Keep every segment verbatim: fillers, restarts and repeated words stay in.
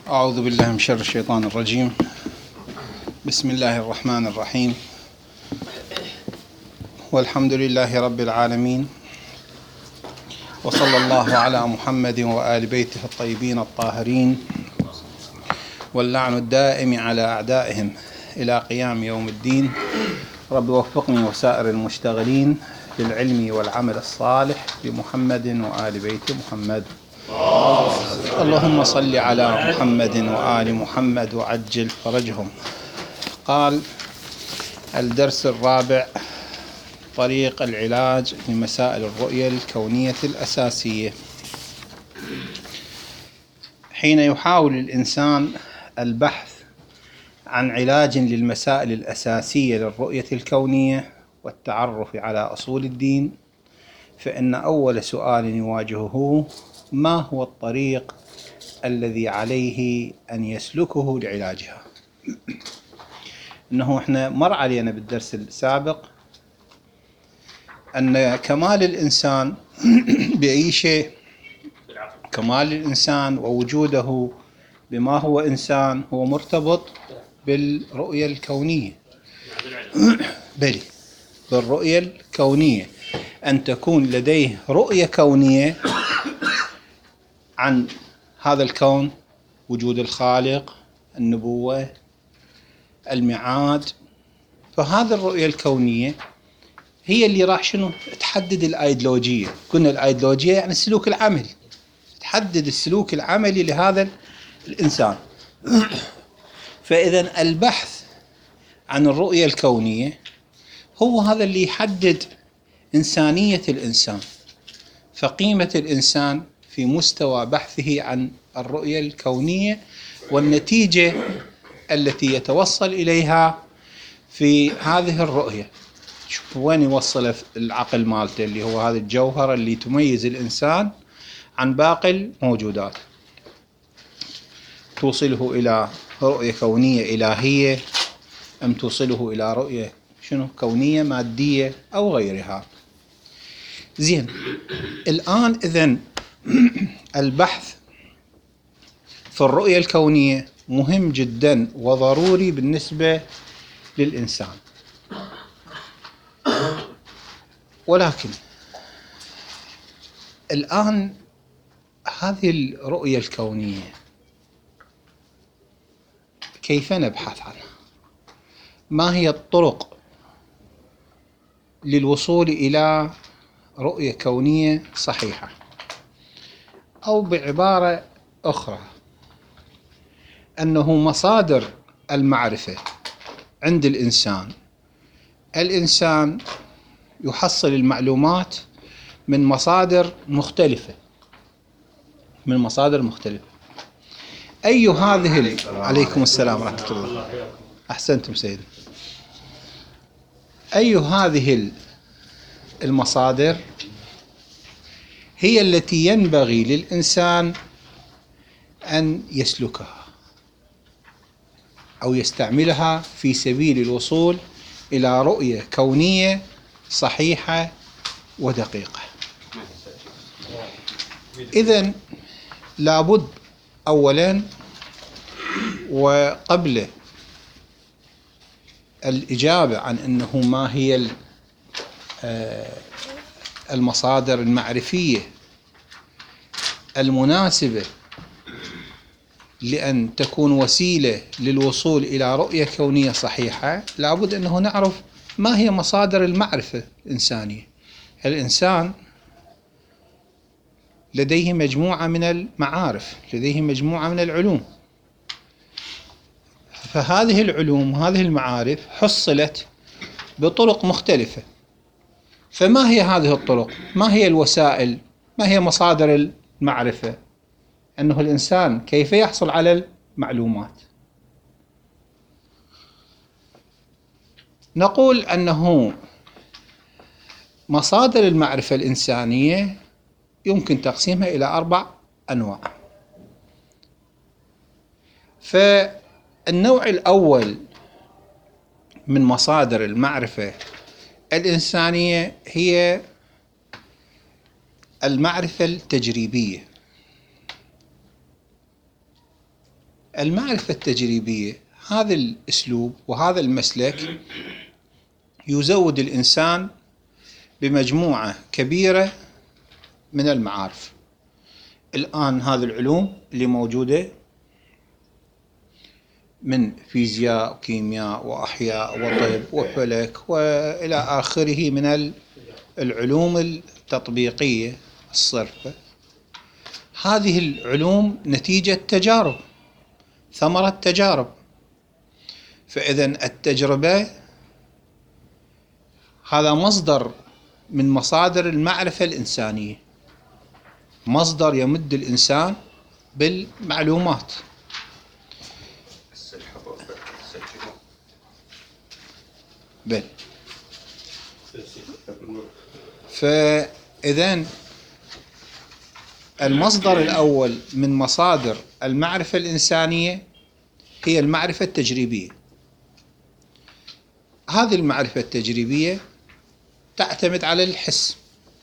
أعوذ بالله من شر الشيطان الرجيم. بسم الله الرحمن الرحيم، والحمد لله رب العالمين، وصلى الله على محمد وآل بيته الطيبين الطاهرين، واللعن الدائم على أعدائهم إلى قيام يوم الدين. رب وفقني وسائر المشتغلين للعلم والعمل الصالح بمحمد وآل بيت محمد. اللهم صل على محمد وآل محمد وعجل فرجهم. قال الدرس الرابع: طريق العلاج لمسائل الرؤية الكونية الأساسية. حين يحاول الإنسان البحث عن علاج للمسائل الأساسية للرؤية الكونية والتعرف على أصول الدين، فإن أول سؤال يواجهه: ما هو الطريق الذي عليه أن يسلكه لعلاجها؟ إنه إحنا مر علينا بالدرس السابق أن كمال الإنسان بأي شيء، كمال الإنسان ووجوده بما هو إنسان هو مرتبط بالرؤية الكونية. بلي بالرؤية الكونية، أن تكون لديه رؤية كونية عن هذا الكون، وجود الخالق، النبوة، الميعاد. فهذه الرؤية الكونية هي اللي راح شنو تحدد الأيديولوجية. قلنا الأيديولوجية يعني السلوك العملي، تحدد السلوك العملي لهذا الإنسان. فإذا البحث عن الرؤية الكونية هو هذا اللي يحدد إنسانية الإنسان، فقيمة الإنسان في مستوى بحثه عن الرؤية الكونية والنتيجة التي يتوصل إليها في هذه الرؤية. شوف وين يوصل العقل مالته، اللي هو هذا الجوهر اللي تميز الإنسان عن باقي الموجودات، توصله إلى رؤية كونية إلهية أم توصله إلى رؤية شنو كونية مادية أو غيرها. زين، الآن إذن البحث في الرؤية الكونية مهم جدا وضروري بالنسبة للإنسان، ولكن الآن هذه الرؤية الكونية كيف نبحث عنها؟ ما هي الطرق للوصول إلى رؤية كونية صحيحة؟ أو بعبارة أخرى، أنه مصادر المعرفة عند الإنسان، الإنسان يحصل المعلومات من مصادر مختلفة، من مصادر مختلفة. أي هذه ال... عليكم السلام ورحمة الله. أحسنتم سيدي. أي هذه المصادر هي التي ينبغي للإنسان أن يسلكها أو يستعملها في سبيل الوصول إلى رؤية كونية صحيحة ودقيقة. إذن لابد أولا، وقبل الإجابة عن أنه ما هي المصادر المعرفية المناسبة لأن تكون وسيلة للوصول إلى رؤية كونية صحيحة، لابد أنه نعرف ما هي مصادر المعرفة الإنسانية. الإنسان لديه مجموعة من المعارف، لديه مجموعة من العلوم، فهذه العلوم هذه المعارف حصلت بطرق مختلفة. فما هي هذه الطرق؟ ما هي الوسائل؟ ما هي مصادر المعرفة؟ أنه الإنسان كيف يحصل على المعلومات؟ نقول أنه مصادر المعرفة الإنسانية يمكن تقسيمها إلى أربع أنواع. فالنوع الأول من مصادر المعرفة الإنسانية هي المعرفة التجريبية. المعرفة التجريبية هذا الأسلوب وهذا المسلك يزود الإنسان بمجموعة كبيرة من المعارف. الآن هذه العلوم اللي موجودة من فيزياء وكيمياء وأحياء وطب وفلك وإلى آخره من العلوم التطبيقية الصرفة، هذه العلوم نتيجة تجارب، ثمرة تجارب. فإذا التجربة هذا مصدر من مصادر المعرفة الإنسانية، مصدر يمد الإنسان بالمعلومات. بل فإذن المصدر الأول من مصادر المعرفة الإنسانية هي المعرفة التجريبية. هذه المعرفة التجريبية تعتمد على الحس.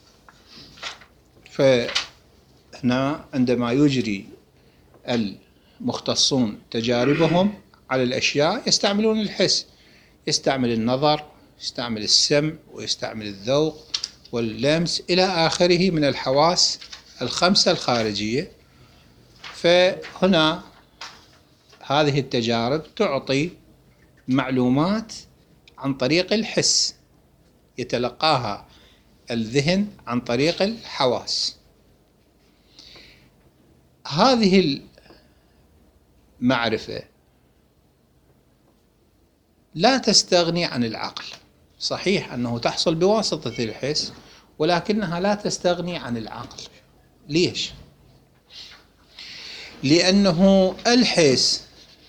فهنا عندما يجري المختصون تجاربهم على الأشياء يستعملون الحس، يستعمل النظر، يستعمل السمع، ويستعمل الذوق واللمس إلى آخره من الحواس الخمسة الخارجية. فهنا هذه التجارب تعطي معلومات عن طريق الحس، يتلقاها الذهن عن طريق الحواس. هذه المعرفة لا تستغني عن العقل. صحيح أنه تحصل بواسطة الحس، ولكنها لا تستغني عن العقل. ليش؟ لأنه الحس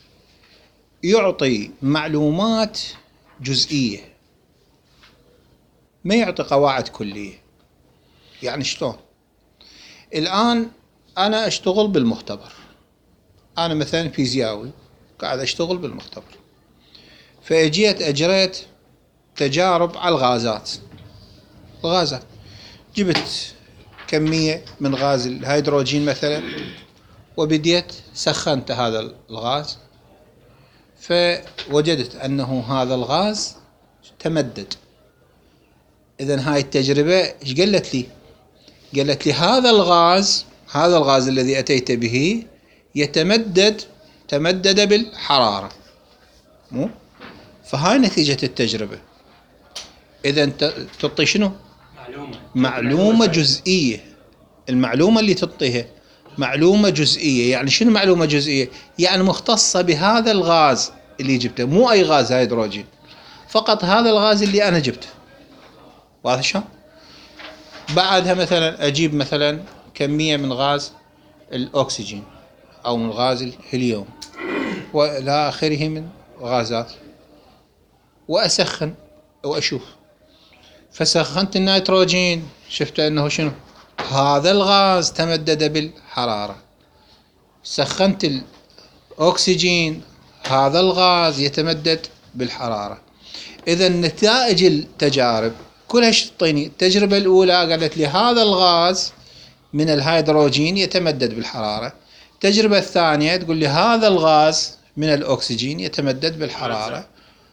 يعطي معلومات جزئية، ما يعطي قواعد كلية. يعني شلون؟ الآن أنا أشتغل بالمختبر، أنا مثلا فيزياوي قاعد أشتغل بالمختبر، فأجيت أجريت تجارب على الغازات. الغازات جبت كمية من غاز الهيدروجين مثلا، وبديت سخنت هذا الغاز، فوجدت أنه هذا الغاز تمدد. إذن هاي التجربة إيش قالت لي؟ قالت لي هذا الغاز هذا الغاز الذي أتيت به يتمدد تمدد بالحرارة، مو؟ فهاي نتيجة التجربة. إذن تعطي شنو؟ معلومة معلومة جزئية. المعلومة اللي تعطيها معلومة جزئية. يعني شنو معلومة جزئية؟ يعني مختصة بهذا الغاز اللي جبته، مو أي غاز هيدروجين، فقط هذا الغاز اللي أنا جبته. واضح شلون؟ بعدها مثلا أجيب مثلا كمية من غاز الأكسجين أو من غاز الهيليوم وإلى آخره من غازات، وأسخن وأشوف. فسخنت النيتروجين، شفت أنه شنو؟ هذا الغاز تمدد بالحرارة. سخنت الأكسجين، هذا الغاز يتمدد بالحرارة. إذا نتائج التجارب كلها ايش تعطيني؟ التجربة الأولى قالت لي هذا الغاز من الهيدروجين يتمدد بالحرارة. التجربة الثانية تقول لي هذا الغاز من الأكسجين يتمدد بالحرارة،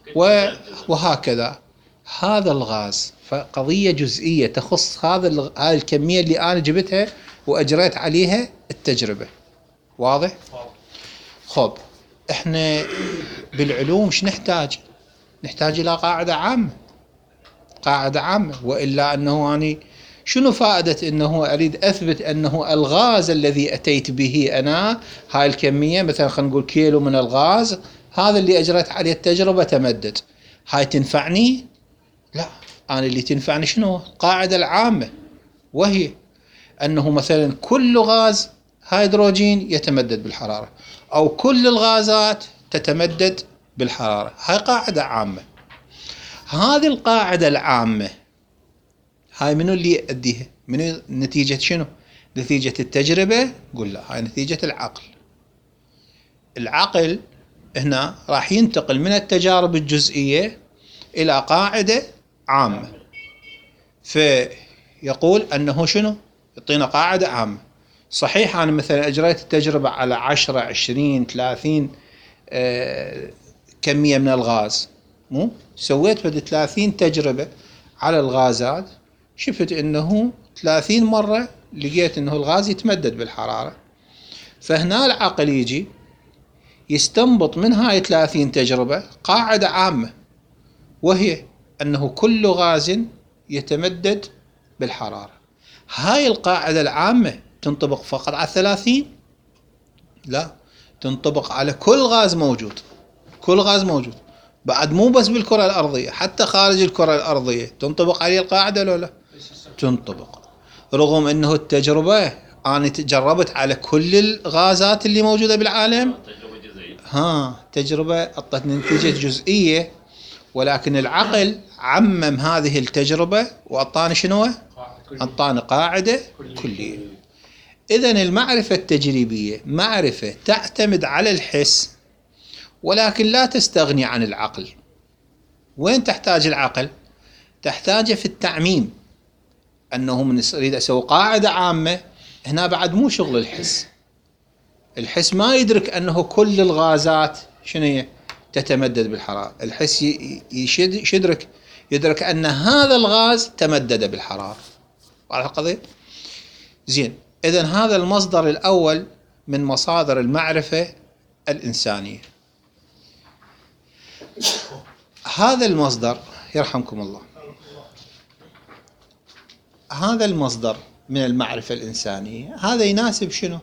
وهكذا. هذا الغاز فقضية جزئية تخص هذا هاي الكمية اللي أنا جبتها وأجريت عليها التجربة. واضح؟ خب إحنا بالعلوم شو نحتاج؟ نحتاج إلى قاعدة عامة، قاعدة عامة. وإلا أنه أني شنو فائدة أنه أريد أثبت أنه الغاز الذي أتيت به أنا هاي الكمية، مثلا خلينا نقول كيلو من الغاز، هذا اللي أجريت عليه التجربة تمدد، هاي تنفعني؟ لا. أنا اللي تنفعني شنو؟ قاعدة العامة، وهي أنه مثلا كل غاز هيدروجين يتمدد بالحرارة، أو كل الغازات تتمدد بالحرارة. هاي قاعدة عامة. هذه القاعدة العامة هاي منو اللي يؤديها؟ منو؟ نتيجة شنو؟ نتيجة التجربة؟ قل لا، هاي نتيجة العقل. العقل هنا راح ينتقل من التجارب الجزئية إلى قاعدة عامة، فيقول أنه شنو؟ يعطينا قاعدة عامة. صحيح أنا مثلا أجريت التجربة على عشرة عشرين ثلاثين آه كمية من الغاز، مو سويت بعد ثلاثين تجربة على الغازات، شفت انه ثلاثين مرة لقيت انه الغاز يتمدد بالحرارة. فهنا العقل يجي يستنبط من هاي ثلاثين تجربة قاعدة عامة، وهي انه كل غاز يتمدد بالحرارة. هاي القاعدة العامة تنطبق فقط على الثلاثين؟ لا، تنطبق على كل غاز موجود. كل غاز موجود بعد، مو بس بالكرة الأرضية، حتى خارج الكرة الأرضية تنطبق عليه القاعدة لو لا؟ تنطبق. رغم أنه التجربة أنا جربت على كل الغازات اللي موجودة بالعالم، تجربة جزئية، ها تجربة أعطت نتيجة جزئية، ولكن العقل عمم هذه التجربة وأعطاني شنو؟ أعطاني قاعدة كلية. إذن المعرفة التجريبية معرفة تعتمد على الحس، ولكن لا تستغني عن العقل. وين تحتاج العقل؟ تحتاجه في التعميم، أنه من أريد أسوي قاعدة عامة، هنا بعد مو شغل الحس. الحس ما يدرك أنه كل الغازات شنو هي تتمدد بالحرارة. الحس يشدرك يدرك أن هذا الغاز تمدد بالحرارة. على القضية زين. إذن هذا المصدر الأول من مصادر المعرفة الإنسانية. هذا المصدر يرحمكم الله، هذا المصدر من المعرفة الإنسانية هذا يناسب شنو؟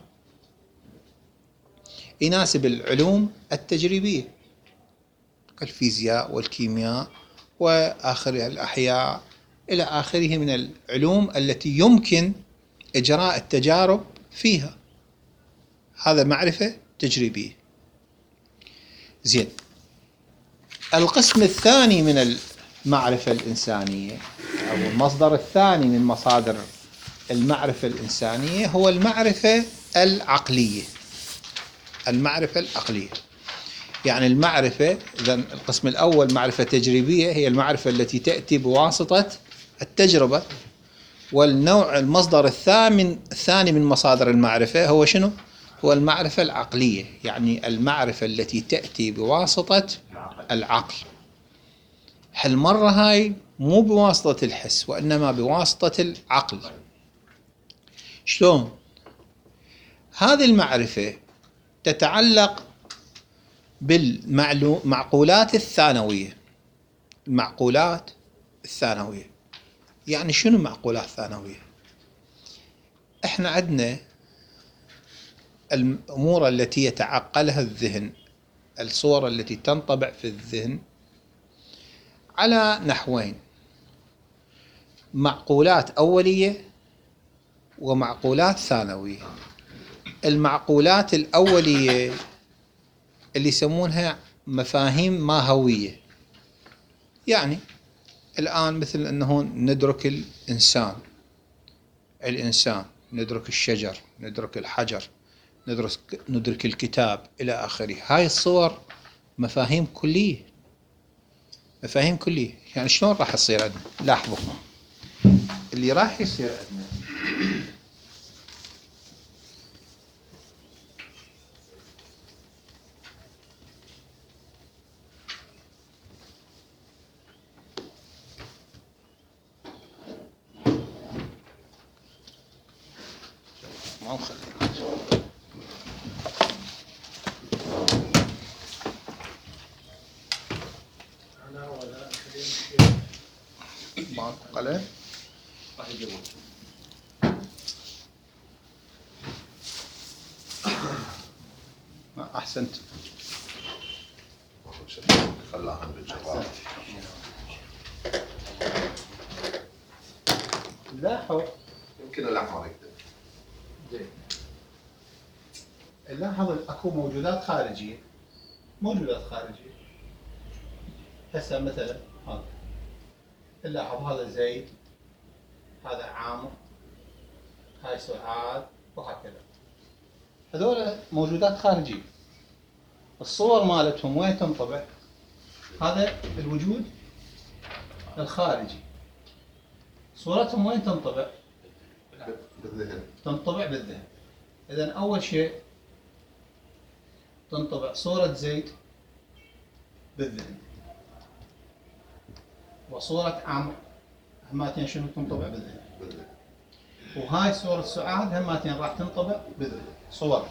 يناسب العلوم التجريبية، الفيزياء والكيمياء وآخرها الأحياء إلى آخره من العلوم التي يمكن إجراء التجارب فيها. هذا معرفة تجريبية. زين. القسم الثاني من المعرفة الإنسانية أو المصدر الثاني من مصادر المعرفة الإنسانية هو المعرفة العقلية. المعرفة العقلية يعني المعرفة، إذا القسم الأول معرفة تجريبية هي المعرفة التي تأتي بواسطة التجربة، والنوع المصدر الثامن الثاني من مصادر المعرفة هو شنو؟ هو المعرفة العقلية، يعني المعرفة التي تأتي بواسطة العقل. هالمرة هاي مو بواسطة الحس وإنما بواسطة العقل. شلون؟ هذه المعرفة تتعلق بالمعقولات الثانوية. المعقولات الثانوية يعني شنو معقولات ثانوية؟ احنا عندنا الأمور التي يتعقلها الذهن، الصور التي تنطبع في الذهن على نحوين: معقولات أولية ومعقولات ثانوية. المعقولات الأولية اللي يسمونها مفاهيم ماهوية، يعني الآن مثل أنه ندرك الإنسان الإنسان ندرك الشجر، ندرك الحجر، ندرك, ندرك الكتاب إلى آخره. هاي الصور مفاهيم كلية، مفاهيم كلية. يعني شلون راح يصير عندنا؟ لاحظوا اللي راح يصير عندنا. ما نخلي ماكو قلم راح يجيبون. أحسنت. خلاها بالجوال. لاحظ يمكن الأحمر يكتب. زين. نلاحظ اكو موجودات خارجيه، موجودات خارجيه. هسه مثلا هذا نلاحظ هذا زيد، هذا عامر، هاي سعاد، وهكذا. هذول موجودات خارجيه. الصور مالتهم وين تنطبع؟ هذا الوجود الخارجي. صورتهم وين تنطبع؟ بالذهن. تنطبع بالذهن. إذن أول شيء تنطبع صورة زيد بالذهن، وصورة عمرو هماتين شنو تنطبع بالذهن، بالذهن. وهاي صورة سعاد هماتين راح تنطبع بالذهن صور.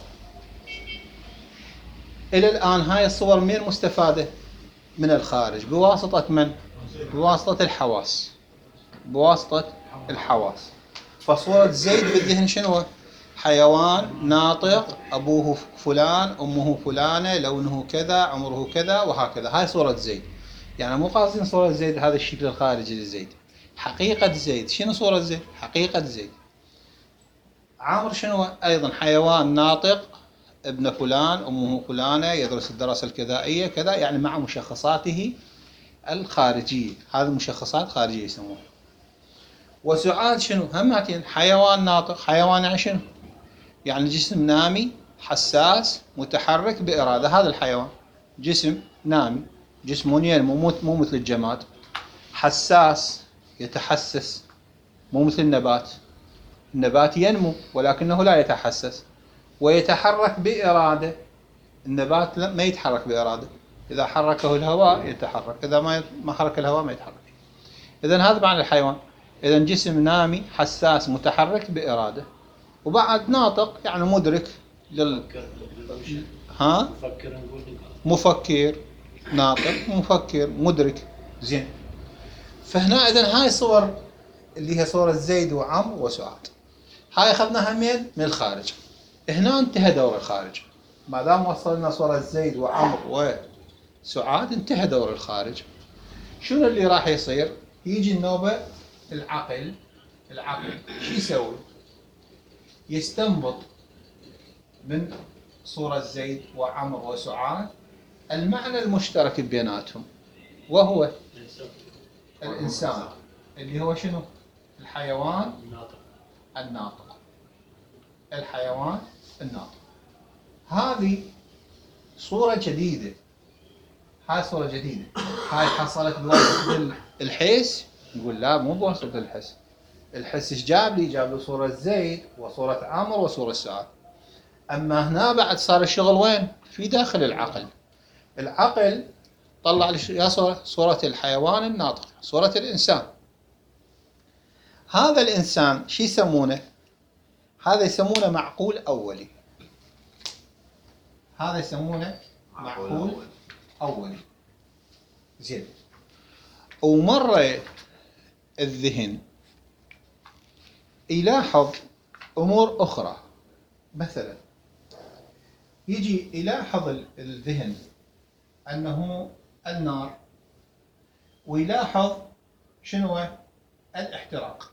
إلى الآن هاي الصور مين مستفادة؟ من الخارج بواسطة من؟ بواسطة الحواس، بواسطة الحواس. فصورة زيد بالذهن شنو؟ حيوان ناطق، أبوه فلان، أمه فلانة، لونه كذا، عمره كذا، وهكذا. هاي صورة زيد. يعني مو قاصدين صورة زيد هذا الشكل الخارجي لزيد، حقيقة زيد. شنو صورة زيد؟ حقيقة زيد. عمرو شنو؟ أيضا حيوان ناطق، ابن فلان، أمه فلانة، يدرس الدراسة الكذائية كذا، يعني مع مشخصاته الخارجية. هذه مشخصات خارجية يسموها. وسعاد شنو؟ هماتين حيوان ناطق. حيوان يعني شنو؟ يعني جسم نامي حساس متحرك بإرادة. هذا الحيوان جسم نامي، جسم ينمو، مو مثل الجماد. حساس يتحسس، مو مثل النبات. النبات ينمو ولكنه لا يتحسس، ويتحرك بإرادة. النبات ما يتحرك بإرادة، إذا حركه الهواء يتحرك، إذا ما حرك الهواء ما يتحرك. إذن هذا معنى الحيوان. إذن جسم نامي حساس متحرك بإرادة، وبعد ناطق يعني مدرك لل ها مفكر نقول مفكر، ناطق، مفكر، مدرك. زين. فهنا إذن هاي صور اللي هي صورة زيد وعمرو وسعاد، هاي أخذناها من من الخارج. هنا انتهى دور الخارج. ما دام وصلنا صورة زيد وعمرو وسعاد انتهى دور الخارج. شنو اللي راح يصير؟ يجي النوبة العقل. العقل شو يسوي؟ يستنبط من صورة زيد وعمرو وسعاد المعنى المشترك بيناتهم، وهو الإنسان اللي هو شنو؟ الحيوان الناطق. الحيوان الناطق. هذه صورة جديدة. هاي صورة جديدة. هاي حصلت بواسطة الحس؟ نقول لا، مو بواسطة الحس. الحس ايش جاب لي؟ جاب لي صورة زيد وصورة عمرو وصورة سعاد. أما هنا بعد صار الشغل وين؟ في داخل العقل. العقل طلع لي يا صورة صورة الحيوان الناطق، صورة الإنسان. هذا الإنسان شو يسمونه؟ هذا يسمونه معقول أولي. هذا يسمونه معقول أولي. زين. ومرة الذهن يلاحظ أمور أخرى. مثلا يجي يلاحظ الذهن أنه النار، ويلاحظ شنو؟ الاحتراق.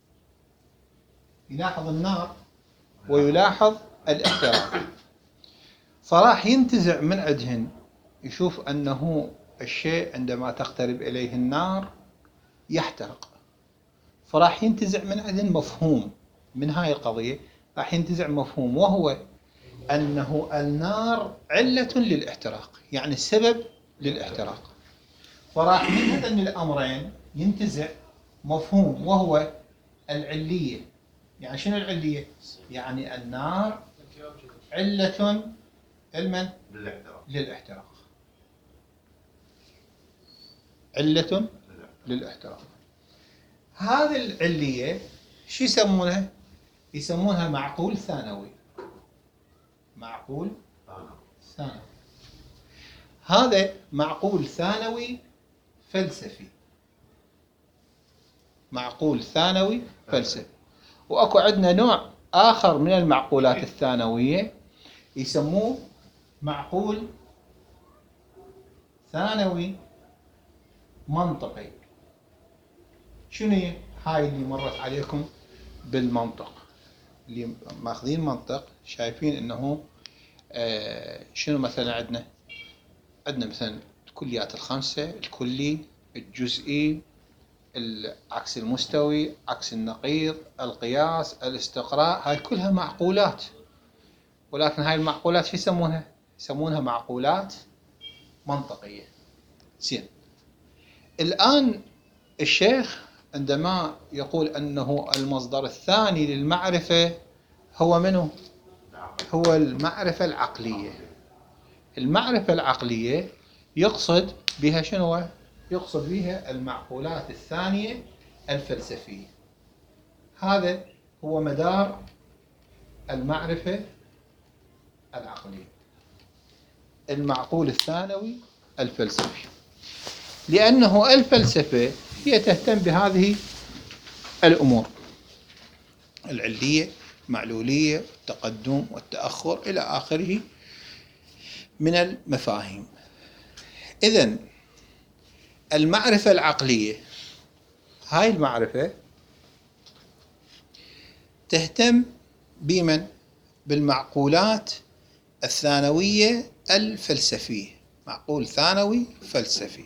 يلاحظ النار ويلاحظ الاحتراق. فراح ينتزع من عندهن، يشوف أنه الشيء عندما تقترب إليه النار يحترق. فراح ينتزع من عندهن مفهوم من هاي القضية. راح ينتزع مفهوم، وهو أنه النار علة للاحتراق، يعني سبب للاحتراق. فراح من هذين الأمرين ينتزع مفهوم، وهو العلية. يعني شنو العلية؟ يعني النار علة المن؟ للاحتراق. للاحتراق. علة للاحتراق. هذه العلية شو يسمونها؟ يسمونها معقول ثانوي. معقول ثانوي. هذا معقول ثانوي فلسفي. معقول ثانوي فلسفي. وأكو عندنا نوع آخر من المعقولات الثانوية يسموه معقول ثانوي منطقي. شنو هي؟ هاي اللي مرت عليكم بالمنطق، اللي ماخذين منطق شايفين انه آه شنو مثلا عندنا عندنا مثلا الكليات الخمسة: الكلي، الجزئي، العكس المستوي، عكس النقيض، القياس، الاستقراء. هاي كلها معقولات، ولكن هاي المعقولات شو يسمونها؟ يسمونها معقولات منطقية. زين. الآن الشيخ عندما يقول أنه المصدر الثاني للمعرفة هو منه؟ هو المعرفة العقلية. المعرفة العقلية يقصد بها شنو؟ يقصد بها المعقولات الثانية الفلسفية. هذا هو مدار المعرفة العقلية، المعقول الثانوي الفلسفي، لأنه الفلسفة هي تهتم بهذه الأمور العلية، معلولية، التقدم والتأخر إلى آخره من المفاهيم. إذن المعرفة العقلية، هاي المعرفة تهتم بمن؟ بالمعقولات الثانوية الفلسفية، معقول ثانوي فلسفي.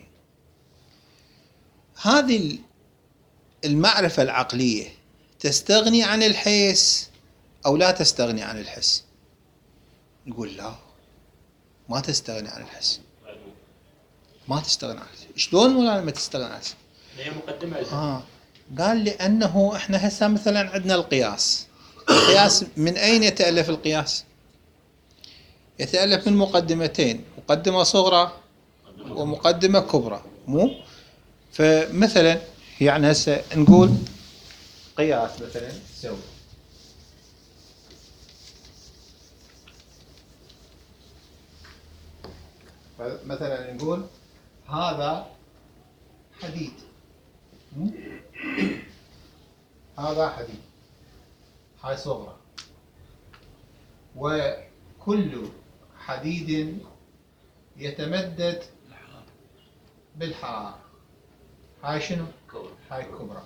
هذه المعرفة العقلية تستغني عن الحس أو لا تستغني عن الحس؟ نقول لا، ما تستغني عن الحس، ما تستغني عن الحس. شلون ولا ما تستغني عن الحس؟ هي مقدمة. آه. قال لأنه إحنا هسه مثلا عندنا القياس. القياس من أين يتألف القياس؟ يتألف من مقدمتين، مقدمة صغرى ومقدمة كبرى، مو؟ فمثلا يعني هسه نقول قياس مثلا سوي مثلا نقول هذا حديد، هذا حديد، هاي صغرى، وكل حديد يتمدد بالحرارة، هاي شنو؟ هاي كبرى.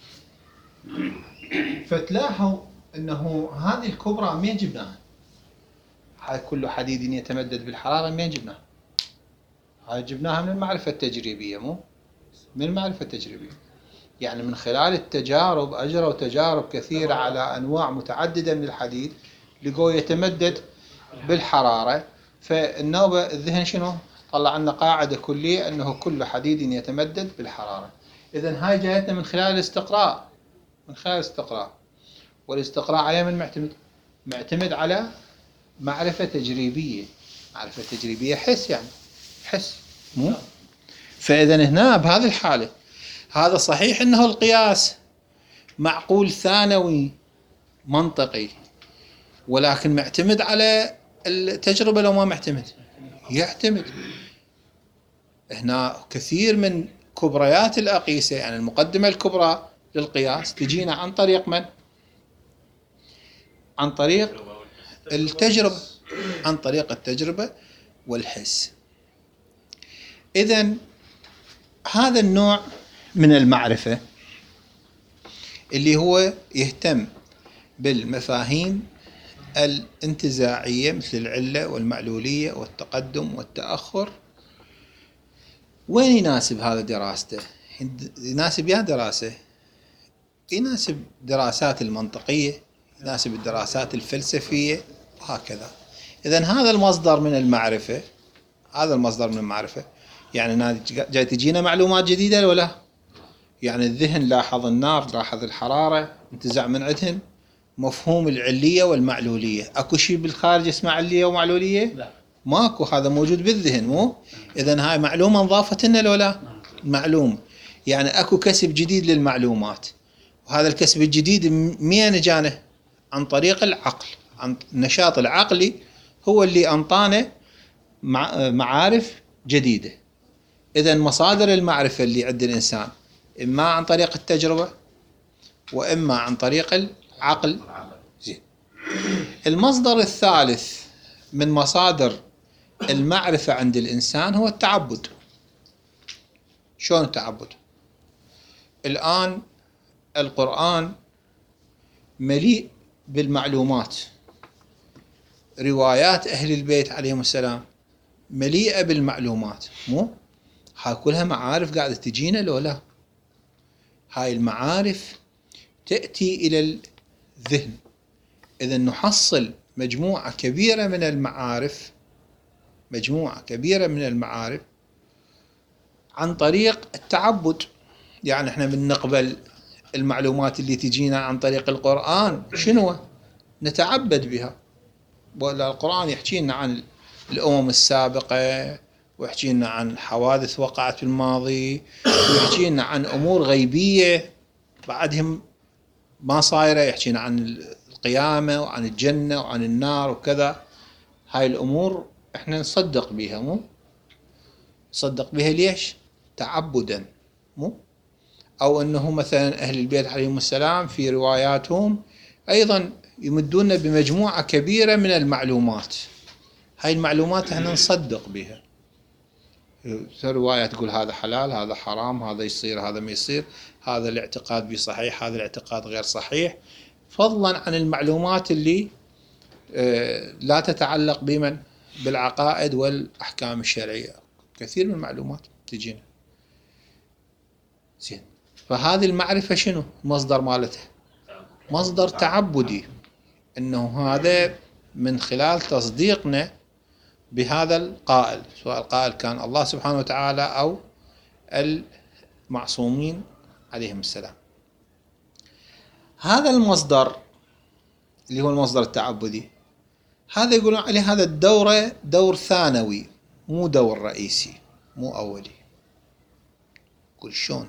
فتلاحظوا انه هذه الكبرى مين جبناها؟ هاي كل حديد يتمدد بالحرارة مين جبناها؟ هاي جبناها من المعرفة التجريبية، مو؟ من المعرفة التجريبية، يعني من خلال التجارب أجروا تجارب كثيرة على أنواع متعددة من الحديد، لقوا يتمدد بالحرارة. فالنوبة الذهن شنو؟ طلع لنا قاعدة كلية أنه كل حديد يتمدد بالحرارة. إذن هاي جاءتنا من خلال الاستقراء، من خلال الاستقراء. والاستقراء عليه من معتمد؟ معتمد على معرفة تجريبية. معرفة تجريبية حس، يعني حس، مو؟ فإذن هنا بهذه الحالة هذا صحيح أنه القياس معقول ثانوي منطقي، ولكن معتمد على التجربة لو ما معتمد؟ يعتمد. هنا كثير من كبريات الأقيسة، يعني المقدمة الكبرى للقياس تجينا عن طريق من؟ عن طريق التجربة، عن طريق التجربة والحس. إذن هذا النوع من المعرفة اللي هو يهتم بالمفاهيم الانتزاعية مثل العلة والمعلولية والتقدم والتأخر، وين يناسب هذا دراسته؟ يناسب يا دراسة، يناسب دراسات المنطقية، يناسب الدراسات الفلسفية وهكذا. إذن هذا المصدر من المعرفة، هذا المصدر من المعرفة، يعني جاي تجينا معلومات جديدة ولا؟ يعني الذهن لاحظ النار، لاحظ الحرارة، انتزع من عندهن مفهوم العلية والمعلولية. اكو شيء بالخارج اسمه علية ومعلولية؟ لا، ماكو، هذا موجود بالذهن، مو؟ اذن هاي معلومة انضافت لنا ولا؟ معلومة، يعني اكو كسب جديد للمعلومات. وهذا الكسب الجديد مين جانه؟ عن طريق العقل، عن النشاط العقلي هو اللي انطانا معارف جديدة. اذن مصادر المعرفة اللي عند الانسان اما عن طريق التجربة واما عن طريق العقل. زين. المصدر الثالث من مصادر المعرفة عند الإنسان هو التعبد. شلون التعبد؟ الآن القرآن مليء بالمعلومات، روايات أهل البيت عليهم السلام مليئة بالمعلومات، مو؟ هاي كلها معارف قاعدة تجينا لو لا؟ هاي المعارف تأتي إلى الذهن. إذا نحصل مجموعة كبيرة من المعارف، مجموعة كبيرة من المعارف عن طريق التعبد. يعني احنا بنقبل المعلومات اللي تجينا عن طريق القرآن، شنو؟ نتعبد بها. ولا القرآن يحكي لنا عن الأمم السابقة، ويحكي لنا عن حوادث وقعت في الماضي، ويحكي لنا عن أمور غيبية بعدهم ما صايرة، يحكي لنا عن القيامة وعن الجنة وعن النار وكذا. هاي الأمور احنا نصدق بها، مو نصدق بها ليش؟ تعبدا، مو أو أنه مثلا أهل البيت عليهم السلام في رواياتهم أيضا يمدون بمجموعة كبيرة من المعلومات. هاي المعلومات احنا نصدق بها. رواية تقول هذا حلال، هذا حرام، هذا يصير، هذا ما يصير، هذا الاعتقاد به صحيح، هذا الاعتقاد غير صحيح، فضلا عن المعلومات اللي لا تتعلق بمن بالعقائد والأحكام الشرعية. كثير من المعلومات تجينا. زين، فهذه المعرفة شنو مصدر مالتها؟ مصدر تعبدي، انه هذا من خلال تصديقنا بهذا القائل، سواء القائل كان الله سبحانه وتعالى او المعصومين عليهم السلام. هذا المصدر اللي هو المصدر التعبدي، هذا يقولون عليه هذا الدورة دور ثانوي، مو دور رئيسي، مو أولي. قل شلون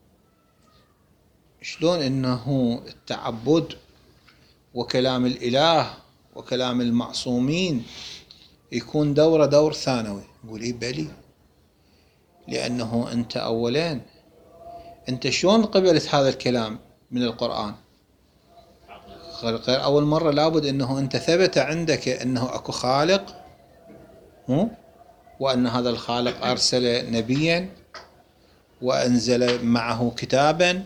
شلون انه التعبد وكلام الإله وكلام المعصومين يكون دوره دور ثانوي؟ يقول إيه بلي، لأنه أنت أولين أنت شلون قبلت هذا الكلام من القرآن؟ غير أول مرة لابد أنه أنت ثبت عندك أنه أكو خالق، مو وأن هذا الخالق أرسل نبيا وأنزل معه كتابا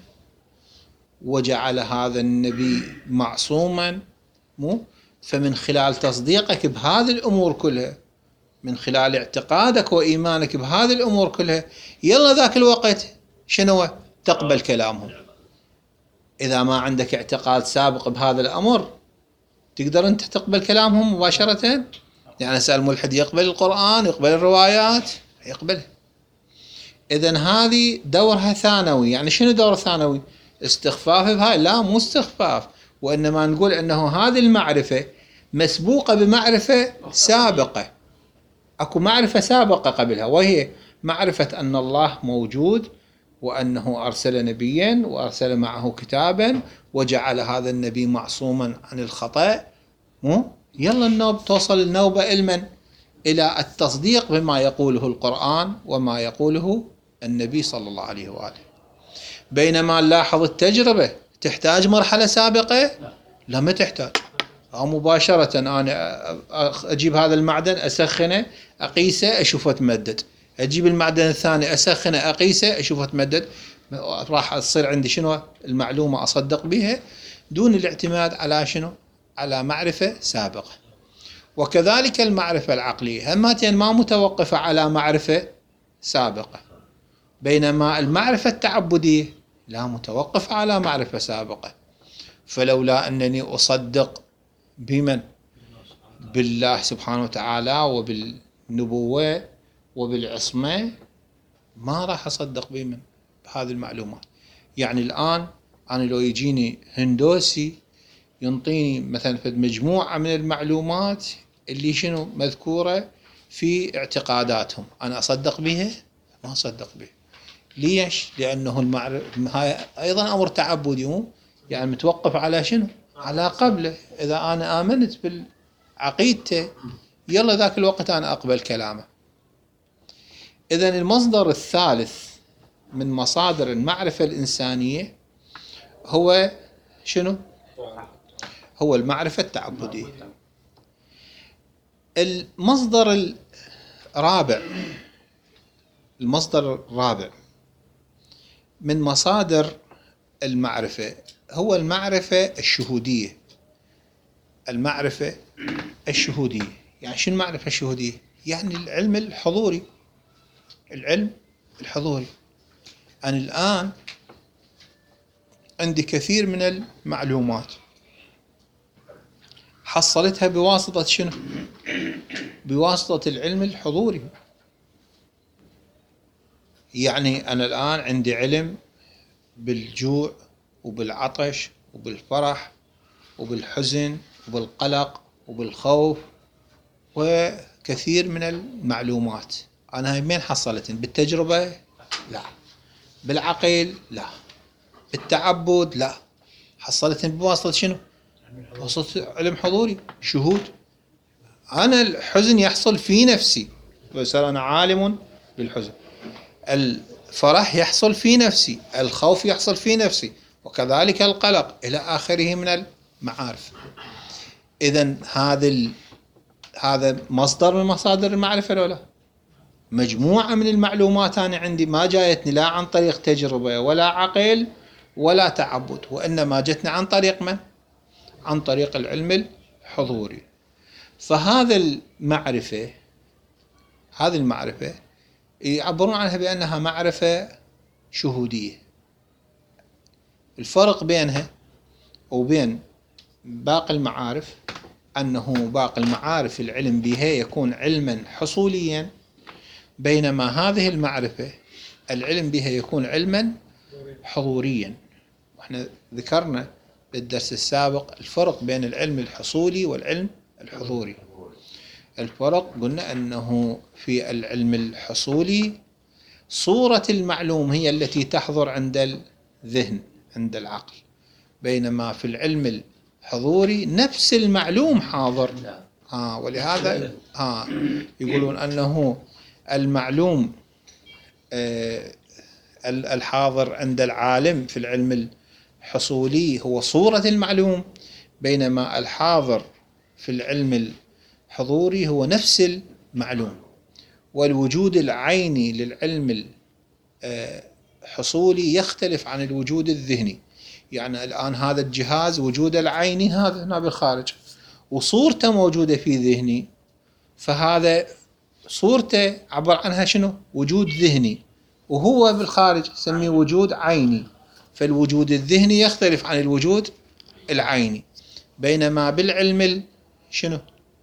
وجعل هذا النبي معصوما، مو فمن خلال تصديقك بهذه الأمور كلها، من خلال اعتقادك وإيمانك بهذه الأمور كلها، يلا ذاك الوقت شنو تقبل كلامهم. إذا ما عندك اعتقاد سابق بهذا الأمر تقدر أنت تقبل كلامهم مباشرة؟ يعني أسأل ملحد يقبل القرآن، يقبل الروايات، يقبل. إذن هذه دورها ثانوي. يعني شنو دور ثانوي؟ استخفاف بهاي؟ لا، مو استخفاف، وإنما نقول أنه هذه المعرفة مسبوقة بمعرفة سابقة. أكو معرفة سابقة قبلها، وهي معرفة أن الله موجود، وأنه أرسل نبيا وأرسل معه كتابا وجعل هذا النبي معصوما عن الخطأ. مو يلا النوب توصل النوبة إلمن؟ إلى التصديق بما يقوله القرآن وما يقوله النبي صلى الله عليه وآله. بينما نلاحظ التجربة تحتاج مرحلة سابقة؟ لا، ما تحتاج. أو مباشرة أنا أجيب هذا المعدن أسخنه أقيسه أشوفه تمدد، أجيب المعدن الثاني أسخنه أقيسه أشوفه تمدد، راح تصير عندي شنو المعلومة أصدق بها دون الاعتماد على شنو؟ على معرفة سابقة. وكذلك المعرفة العقلية هماتين ما متوقفة على معرفة سابقة، بينما المعرفة التعبدية لا متوقفة على معرفة سابقة. فلولا أنني أصدق بمن؟ بالله سبحانه وتعالى وبالنبوة وبالعصمة، ما راح أصدق بمن؟ بهذه المعلومات. يعني الآن أنا لو يجيني هندوسي ينطيني مثلا في مجموعة من المعلومات اللي شنو مذكورة في اعتقاداتهم، أنا أصدق بها؟ ما أصدق بها. ليش؟ لأنه المعرفة هاي أيضا أمر تعبدي، مو يعني متوقف على شنو؟ على قبله. إذا أنا آمنت بالعقيدته يلا ذاك الوقت أنا أقبل كلامه. إذن المصدر الثالث من مصادر المعرفة الإنسانية هو شنو؟ هو المعرفة التعبدية. المصدر الرابع المصدر الرابع من مصادر المعرفة هو المعرفة الشهودية. المعرفة الشهودية يعني شنو المعرفة الشهودية؟ يعني العلم الحضوري. العلم الحضوري. أنا الآن عندي كثير من المعلومات حصلتها بواسطة شنو؟ بواسطة العلم الحضوري. يعني أنا الآن عندي علم بالجوع وبالعطش وبالفرح وبالحزن وبالقلق وبالخوف وكثير من المعلومات. أنا هاي من حصلتن؟ بالتجربة؟ لا. بالعقل؟ لا. بالتعبد؟ لا. حصلتن بواسطة شنو؟ بواسطة علم حضوري، شهود. أنا الحزن يحصل في نفسي، بس أنا عالم بالحزن. الفرح يحصل في نفسي، الخوف يحصل في نفسي، وكذلك القلق إلى آخره من المعارف. إذن هذا ال... هذا مصدر من مصادر المعرفة ولا لا؟ مجموعة من المعلومات أنا عندي ما جايتني لا عن طريق تجربة ولا عقل ولا تعبد، وإنما جتني عن طريق من؟ عن طريق العلم الحضوري. فهذا المعرفة هذه المعرفة يعبرون عنها بأنها معرفة شهودية. الفرق بينها وبين باقي المعارف أنه باقي المعارف العلم بها يكون علما حصوليا، بينما هذه المعرفة العلم بها يكون علما حضوريا. واحنا ذكرنا بالدرس السابق الفرق بين العلم الحصولي والعلم الحضوري. الفرق قلنا أنه في العلم الحصولي صورة المعلوم هي التي تحضر عند الذهن عند العقل، بينما في العلم الحضوري نفس المعلوم حاضر. آه ولهذا آه يقولون أنه المعلوم آه الحاضر عند العالم في العلم الحصولي هو صورة المعلوم، بينما الحاضر في العلم الحضوري هو نفس المعلوم. والوجود العيني للعلم الحصولي يختلف عن الوجود الذهني. يعني الآن هذا الجهاز وجوده العيني هذا هنا بالخارج، وصورته موجودة في ذهني، فهذا صورته عبر عنها شنو؟ وجود ذهني، وهو بالخارج نسميه وجود عيني. فالوجود الذهني يختلف عن الوجود العيني. بينما بالعلم شنو؟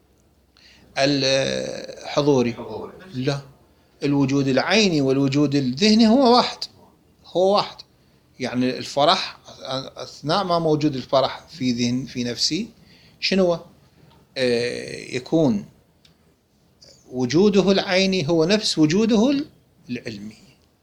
الحضوري لا، الوجود العيني والوجود الذهني هو واحد هو واحد يعني الفرح أثناء ما موجود الفرح في ذهن في نفسي شنو آه يكون وجوده العيني هو نفس وجوده العلمي.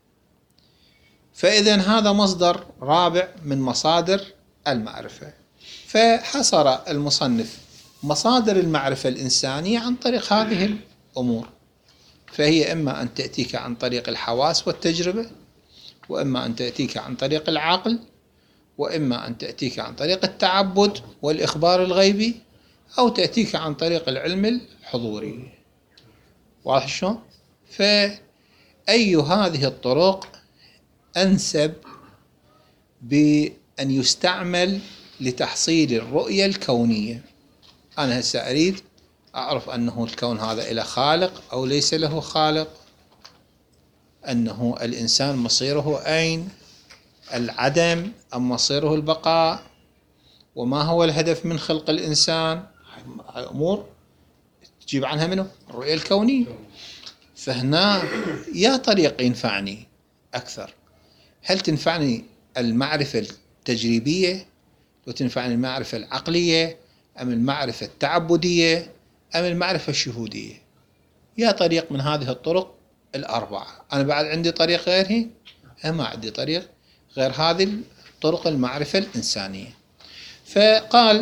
فإذا هذا مصدر رابع من مصادر المعرفة. فحصر المصنف مصادر المعرفة الإنسانية عن طريق هذه الأمور، فهي إما أن تأتيك عن طريق الحواس والتجربة، وإما أن تأتيك عن طريق العقل، وإما أن تأتيك عن طريق التعبد والإخبار الغيبي، أو تأتيك عن طريق العلم الحضوري. واضح شلون؟ فأي هذه الطرق أنسب بأن يستعمل لتحصيل الرؤية الكونية. أنا هسه أريد أعرف أنه الكون هذا إله خالق أو ليس له خالق، أنه الإنسان مصيره أين؟ العدم أم مصيره البقاء؟ وما هو الهدف من خلق الإنسان؟ أمور تجيب عنها منه الرؤية الكونية. فهنا يا طريق ينفعني أكثر، هل تنفعني المعرفة التجريبية وتنفعني المعرفة العقلية أم المعرفة التعبدية أم المعرفة الشهودية؟ يا طريق من هذه الطرق الأربعة. أنا بعد عندي طريق غيرها؟ ما عندي طريق غير هذه الطرق المعرفة الإنسانية. فقال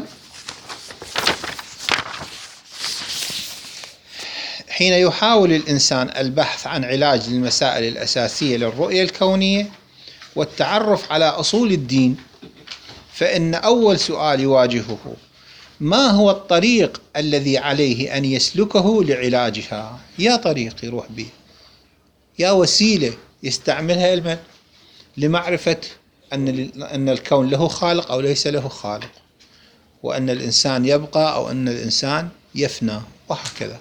حين يحاول الإنسان البحث عن علاج للمسائل الأساسية للرؤية الكونية والتعرف على أصول الدين، فإن أول سؤال يواجهه ما هو الطريق الذي عليه أن يسلكه لعلاجها؟ يا طريق يروح به، يا وسيلة يستعملها المن لمعرفة أن أن الكون له خالق أو ليس له خالق، وأن الإنسان يبقى أو أن الإنسان يفنى، وهكذا.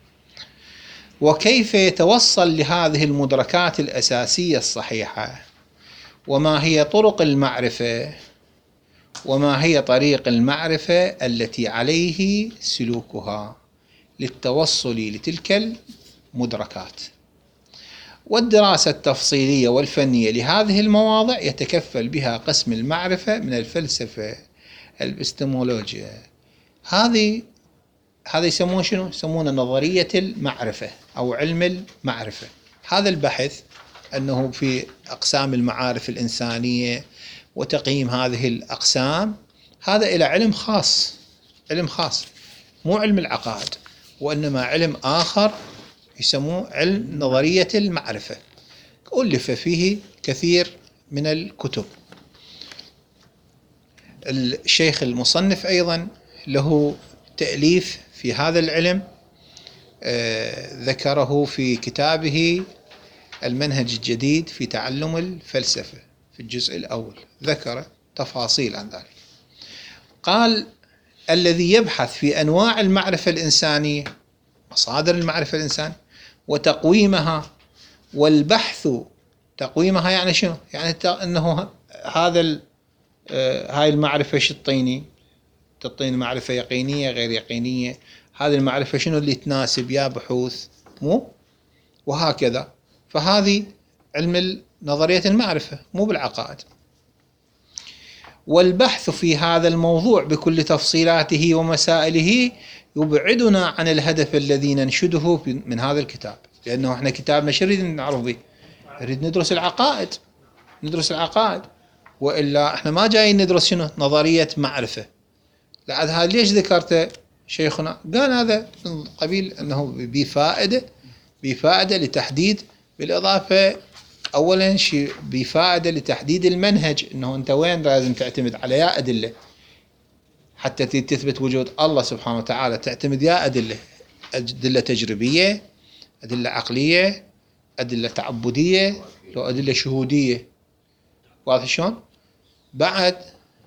وكيف يتوصل لهذه المدركات الأساسية الصحيحة؟ وما هي طرق المعرفة؟ وما هي طريق المعرفة التي عليه سلوكها للتوصل لتلك المدركات؟ والدراسة التفصيلية والفنية لهذه المواضع يتكفل بها قسم المعرفة من الفلسفة الإبستمولوجيا. هذه هذا يسمونه شنو؟ يسمونه نظرية المعرفة أو علم المعرفة. هذا البحث أنه في أقسام المعارف الإنسانية وتقييم هذه الأقسام، هذا إلى علم خاص، علم خاص مو علم العقائد، وإنما علم آخر يسموه علم نظرية المعرفة. ألف فيه كثير من الكتب. الشيخ المصنف أيضا له تأليف في هذا العلم، آه ذكره في كتابه المنهج الجديد في تعلم الفلسفة في الجزء الأول، ذكر تفاصيل عن ذلك. قال: الذي يبحث في أنواع المعرفة الإنسانية، مصادر المعرفة الإنسانية وتقويمها، والبحث تقويمها يعني شنو؟ يعني أنه هذا آه هاي المعرفة شطيني، تعطيني معرفة يقينية غير يقينية، هذه المعرفة شنو اللي تناسب يا بحوث مو، وهكذا. فهذه علم نظرية المعرفة مو بالعقائد. والبحث في هذا الموضوع بكل تفصيلاته ومسائله يبعدنا عن الهدف الذي ننشده من هذا الكتاب، لأنه احنا كتابنا شو نريد نعرف به؟ نريد ندرس العقائد، ندرس العقائد، وإلا احنا ما جايين ندرس شنو؟ نظرية معرفة. لعد هذا ليش ذكرته شيخنا؟ قال هذا من قبيل أنه بفائدة، بفائدة لتحديد، بالإضافة أولا شيء بفائدة لتحديد المنهج، أنه أنت وين لازم تعتمد على يا أدلة حتى تثبت وجود الله سبحانه وتعالى، تعتمد يا أدلة، أدلة تجريبية، أدلة عقلية، أدلة تعبدية، لو أدلة شهودية. واضح شلون؟ بعد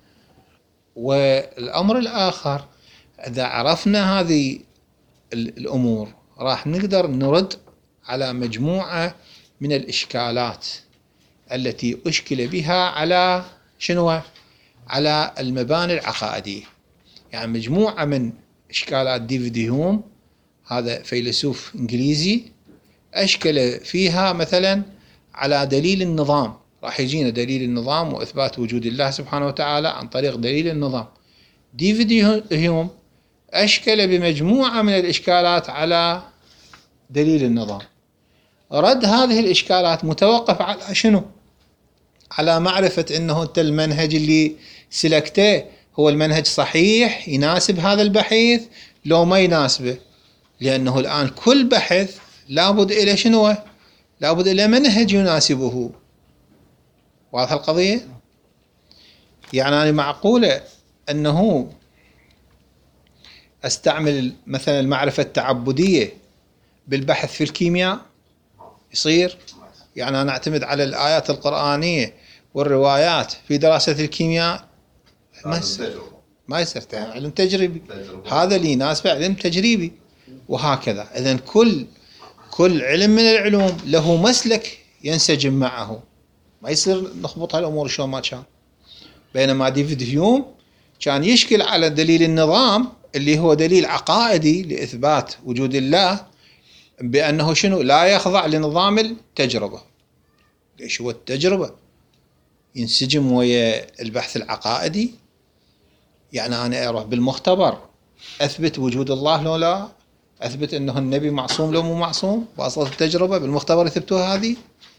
والأمر الآخر، إذا عرفنا هذه الأمور راح نقدر نرد على مجموعة من الإشكالات التي أشكل بها على شنو؟ على المباني العقائدية. يعني مجموعة من إشكالات ديفيد هيوم، هذا فيلسوف إنجليزي، أشكل فيها مثلا على دليل النظام. راح يجينا دليل النظام وإثبات وجود الله سبحانه وتعالى عن طريق دليل النظام. ديفيد هيوم أشكل بمجموعة من الإشكالات على دليل النظام. رد هذه الإشكالات متوقف على شنو؟ على معرفة أنه أنت المنهج اللي سلكته هو المنهج صحيح يناسب هذا البحث لو ما يناسبه، لأنه الآن كل بحث لابد إلى شنو؟ لابد إلى منهج يناسبه. واضح القضية؟ يعني أنا معقولة أنه أستعمل مثلا المعرفة التعبدية بالبحث في الكيمياء؟ يصير؟ يعني أنا أعتمد على الآيات القرآنية والروايات في دراسة الكيمياء؟ ما يصير، ما يصير، علم تجريبي، هذا اللي يناسبه علم تجريبي، وهكذا. إذن كل كل علم من العلوم له مسلك ينسجم معه، ما يصير نخبط هالأمور شلون ما كان. بينما ديفيد هيوم كان يشكل على دليل النظام اللي هو دليل عقائدي لإثبات وجود الله، بأنه شنو؟ لا يخضع لنظام التجربة. ليش؟ هو التجربة ينسجم ويا البحث العقائدي. يعني أنا أروح بالمختبر أثبت وجود الله لو لا، أثبت أنه النبي معصوم لو مو معصوم، وأصل التجربة بالمختبر يثبتوها هذه.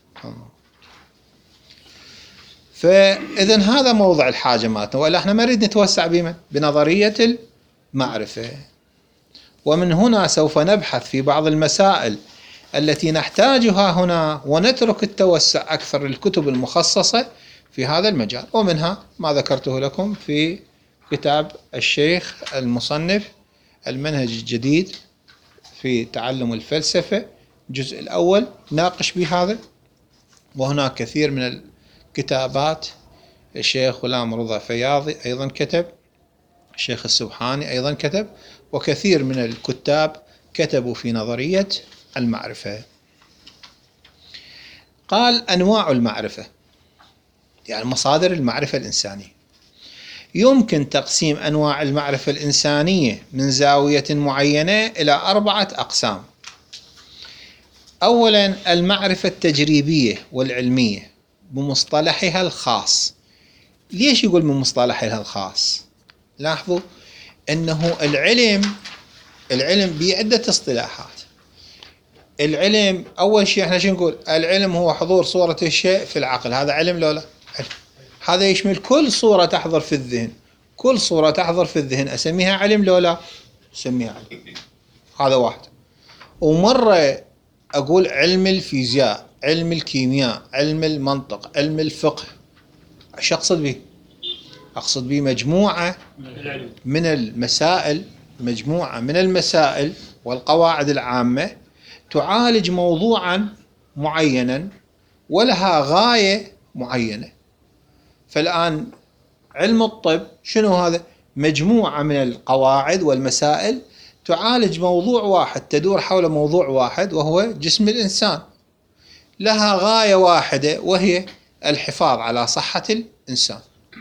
فإذن هذا موضع الحاجة مالتنا، وإلا احنا ما نريد نتوسع بمن؟ بنظرية المعرفة. ومن هنا سوف نبحث في بعض المسائل التي نحتاجها هنا، ونترك التوسع أكثر للكتب المخصصة في هذا المجال، ومنها ما ذكرته لكم في كتاب الشيخ المصنف المنهج الجديد في تعلم الفلسفة الجزء الأول ناقش بهذا. وهناك كثير من الكتابات، الشيخ غلام رضا فياضي أيضا كتب، الشيخ السبحاني أيضا كتب، وكثير من الكتاب كتبوا في نظرية المعرفة. قال: أنواع المعرفة، يعني مصادر المعرفة الإنسانية. يمكن تقسيم أنواع المعرفة الإنسانية من زاوية معينة إلى أربعة أقسام. أولا، المعرفة التجريبية والعلمية بمصطلحها الخاص. ليش يقول من مصطلحها الخاص؟ لاحظوا أنه العلم العلم بعدة اصطلاحات. العلم أول شيء احنا شو نقول؟ العلم هو حضور صورة الشيء في العقل، هذا علم لو لا؟ علم. هذا يشمل كل صورة تحضر في الذهن، كل صورة تحضر في الذهن أسميها علم لو لا؟ أسميها علم. هذا واحد. ومرة أقول علم الفيزياء، علم الكيمياء، علم المنطق، علم الفقه. ايش أقصد به؟ أقصد به مجموعة من المسائل، مجموعة من المسائل والقواعد العامة تعالج موضوعا معينا ولها غاية معينة. فالآن علم الطب شنو هذا؟ مجموعة من القواعد والمسائل تعالج موضوع واحد، تدور حول موضوع واحد وهو جسم الإنسان، لها غاية واحدة وهي الحفاظ على صحة الإنسان.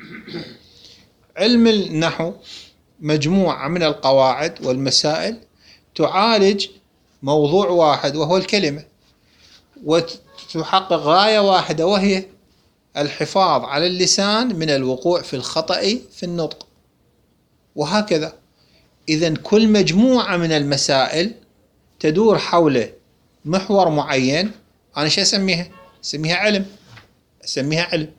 علم النحو مجموعة من القواعد والمسائل تعالج موضوع واحد وهو الكلمة، وتحقق غاية واحدة وهي الحفاظ على اللسان من الوقوع في الخطأ في النطق، وهكذا. إذن كل مجموعة من المسائل تدور حول محور معين، أنا شو أسميها؟ أسميها علم، أسميها علم.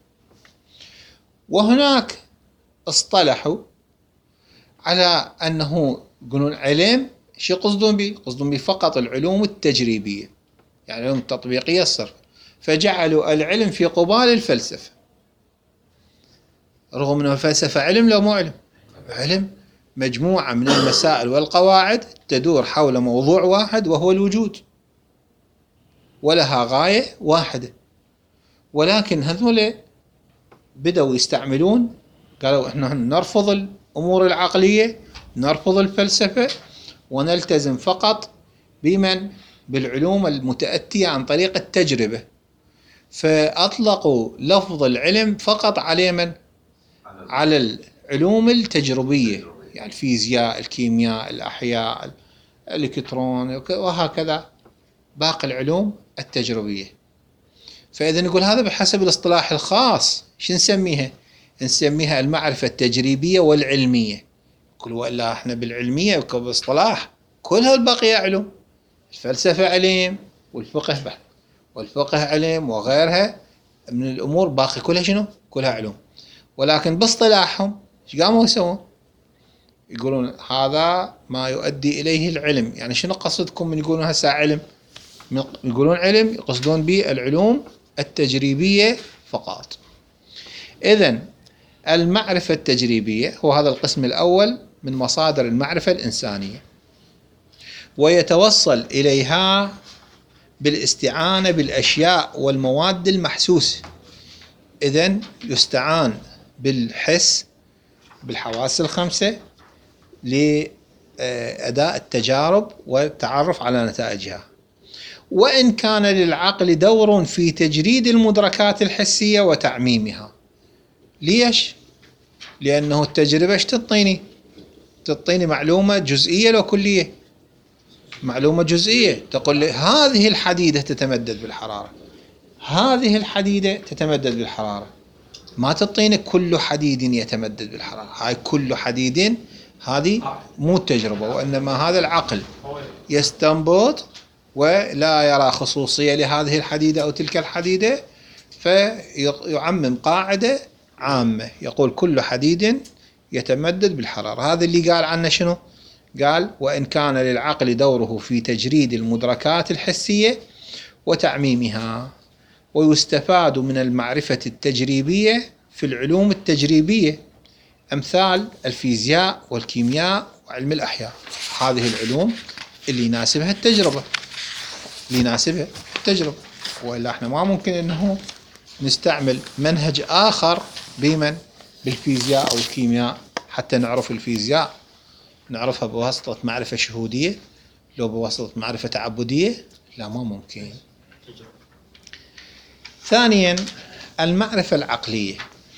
وهناك اصطلحوا على أنه يقولون علم، شو يقصدون به؟ يقصدون به فقط العلوم التجريبية، يعني العلوم التطبيقية الصرف، فجعلوا العلم في قبال الفلسفة، رغم أن الفلسفة علم لو مو علم؟ علم، مجموعة من المسائل والقواعد تدور حول موضوع واحد وهو الوجود، ولها غاية واحدة. ولكن هذول بدأوا يستعملون، قالوا احنا نرفض الأمور العقلية، نرفض الفلسفة، ونلتزم فقط بمن؟ بالعلوم المتأتية عن طريق التجربة. فأطلقوا لفظ العلم فقط على من؟ على العلوم التجربية، يعني الفيزياء، الكيمياء، الأحياء، الإلكترون، وهكذا باقي العلوم التجربية. فإذا نقول هذا بحسب الاصطلاح الخاص. شو نسميها؟ نسميها المعرفة التجريبية والعلمية. يقول وإلا احنا بالعلمية باصطلاح كل هالبقية علوم، الفلسفة علم، والفقه بحث، والفقه علم، وغيرها من الأمور باقي كلها شنو؟ كلها علوم. ولكن باصطلاحهم ايش قاموا يسوون؟ يقولون هذا ما يؤدي إليه العلم. يعني شنو قصدكم من يقولون هسه علم؟ يقولون علم يقصدون به العلوم التجريبية فقط. إذن المعرفة التجريبية هو هذا القسم الأول من مصادر المعرفة الإنسانية، ويتوصل إليها بالاستعانة بالأشياء والمواد المحسوسة. إذن يستعان بالحس، بالحواس الخمسة، لأداء التجارب والتعرف على نتائجها. وإن كان للعقل دور في تجريد المدركات الحسية وتعميمها. ليش؟ لأنه التجربة ايش تعطيني؟ تعطيني معلومة جزئية لو كلية؟ معلومة جزئية، تقول لي هذه الحديدة تتمدد بالحرارة، هذه الحديدة تتمدد بالحرارة، ما تعطيني كل حديد يتمدد بالحرارة. هاي كل حديد هذه مو التجربة، وإنما هذا العقل يستنبط ولا يرى خصوصية لهذه الحديدة أو تلك الحديدة، فيعمم قاعدة عامة يقول كل حديد يتمدد بالحرارة. هذا اللي قال عنه شنو؟ قال وإن كان للعقل دوره في تجريد المدركات الحسية وتعميمها. ويستفاد من المعرفة التجريبية في العلوم التجريبية، أمثال الفيزياء والكيمياء وعلم الأحياء. هذه العلوم اللي يناسبها التجربة، اللي يناسبها التجربة. وإلا احنا ما ممكن انه نستعمل منهج آخر بمن؟ بالفيزياء أو الكيمياء حتى نعرف الفيزياء، نعرفها بواسطة معرفة شهودية، لو بواسطة معرفة تعبدية؟ لا، ما ممكن. ثانيا المعرفة العقلية،